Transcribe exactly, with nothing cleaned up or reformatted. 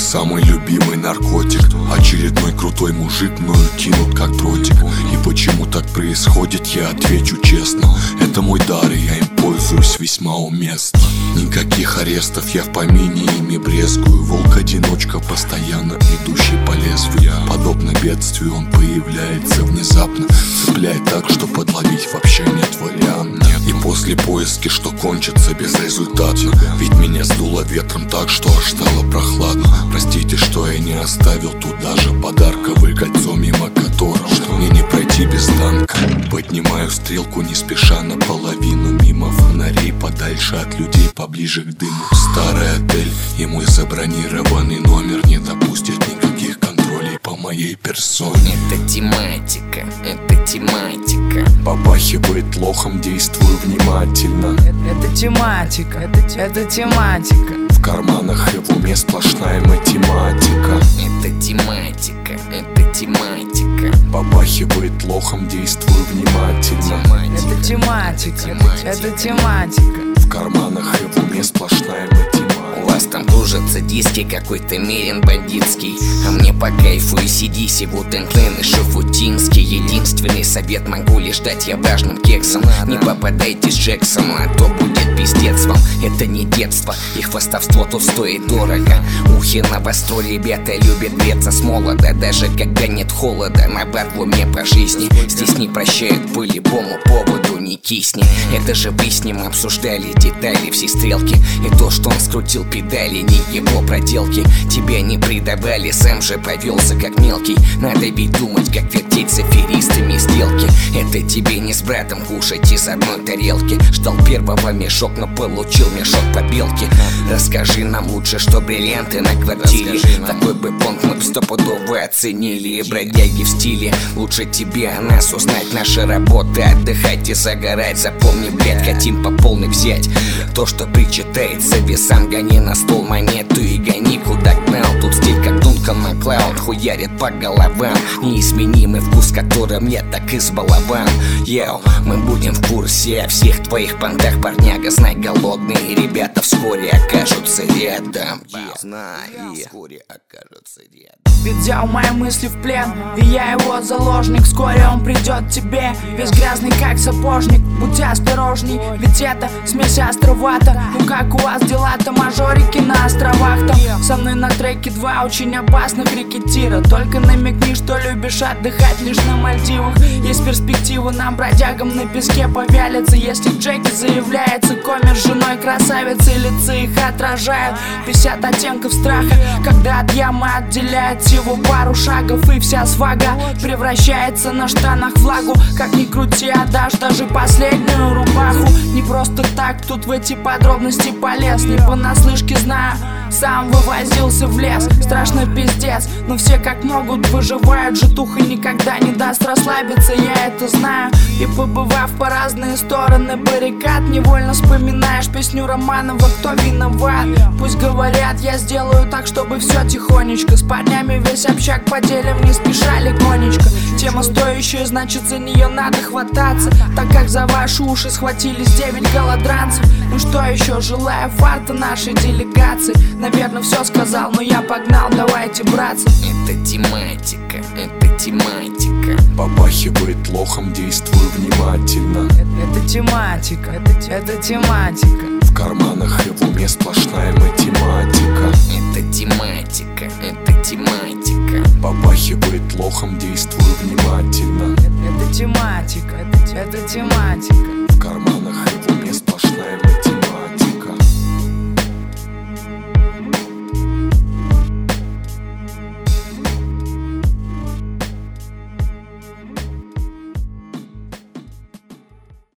самый любимый наркотик. Очередной крутой мужик мною кинут как дротик. И почему так происходит, я отвечу честно. Это мой дар, и я им пользуюсь весьма уместно. Никаких арестов, я в помине ими брезгую. Волк-одиночка, постоянно идущий по лезвию. Подобно бедствию он появляется внезапно, цепляет так, что подловить вообще нет варианта. И после поиски, что кончится безрезультатно. Ведь меня сдуло ветром так, что аж стало прохладно. Простите, что я не оставил тут даже подарковое кольцо, мимо которого мне не пройти без танка. Поднимаю стрелку не спеша наполовину, мимо фонарей, подальше от людей, поближе к дыму. Старый отель и мой забронированный номер не допустят никаких контролей по моей персоне. Это тематика, это тематика. Попахивает лохом, действую внимательно. Это тематика, это, это тематика. В карманах и в уме сплошная математика. Это тематика, это тематика. Попахивает лохом, действую внимательно. Это тематика, это тематика. В карманах и в уме сплошная математика. У вас там кружатся диски, какой-то мерин бандитский. А мне по кайфу и сидиси, вот Энтлен и Шафутинский. Единственный совет могу лишь дать я важным кексом: не попадайте с Джексоном, а то будет пиздец вам. Это не детство, их хвастовство тут стоит дорого. Ухи на востро, ребята любят греться с молода. Даже когда нет холода, на бар в уме по жизни. Здесь не прощают по любому поводу, не кисни. Это же вы с ним обсуждали детали всей стрелки. И то, что он скрутил педали, не его проделки. Тебя не предавали, сам же повелся как мелкий. Надо ведь думать, как вертеть с аферистами сделки. Это тебе не с братом кушать из одной тарелки. Ждал первого мешок, но получил мешок побелки. Расскажи нам лучше, что бриллианты на квартире. Такой бы понт мы б стопудово оценили. Бродяги в стиле, лучше тебе о нас узнать. Наши работы, отдыхать и загорать. Запомни, блядь, хотим по полной взять то, что причитается весам. Гони на стол монету и гони куда гнал. Тут стиль как Дункан Маклауд, хуярит по головам. Неизменимый вкус, которым я так избалован. Йоу, мы будем в курсе о всех твоих понтах, парняга. Знай, голодные ребята вскоре окажутся рядом. Знай, вскоре окажутся рядом. Ведь взял мои мысли в плен, и я его заложник. Вскоре он придет тебе, весь грязный как сапожник. Будь осторожней, ведь это смесь островата. Ну как у вас дела-то, мажорики на островах там? Со мной на треке два очень опасных рекетира. Только намекни, что любишь отдыхать лишь на Мальдивах. Есть перспектива нам, бродягам, на песке повялиться. Если Джеки заявляется комер с женой красавицы, лица их отражают пятьдесят оттенков страха. Когда от ямы отделяет всего пару шагов, и вся свага превращается на штанах влагу. Как ни крути, отдашь даже последнюю рубаху. Не просто так тут в эти подробности полез. Не понаслышке знаю, сам вывозился в лес. Страшно пиздец, но все как могут выживают. Житуха никогда не даст расслабиться, я это знаю. И побывав по разные стороны баррикад, невольно вспоминаешь песню Романова «Кто виноват?». Пусть говорят, я сделаю так, чтобы все тихонечко. С парнями весь общак поделим, не спеша легонечко. Тема стоящая, значит за нее надо хвататься, так как за ваши уши схватились девять голодранцев. Ну что еще, желаю фарта нашей делегации. Наверное, все сказал, но я погнал, давайте, братцы. Это тематика, это тематика. Попахивает лохом, действую внимательно. Это тематика, это, это тематика. В карманах и в уме сплошная математика. Это тематика, это тематика. Попахивает лохом, действую внимательно. Это тематика, это, это тематика.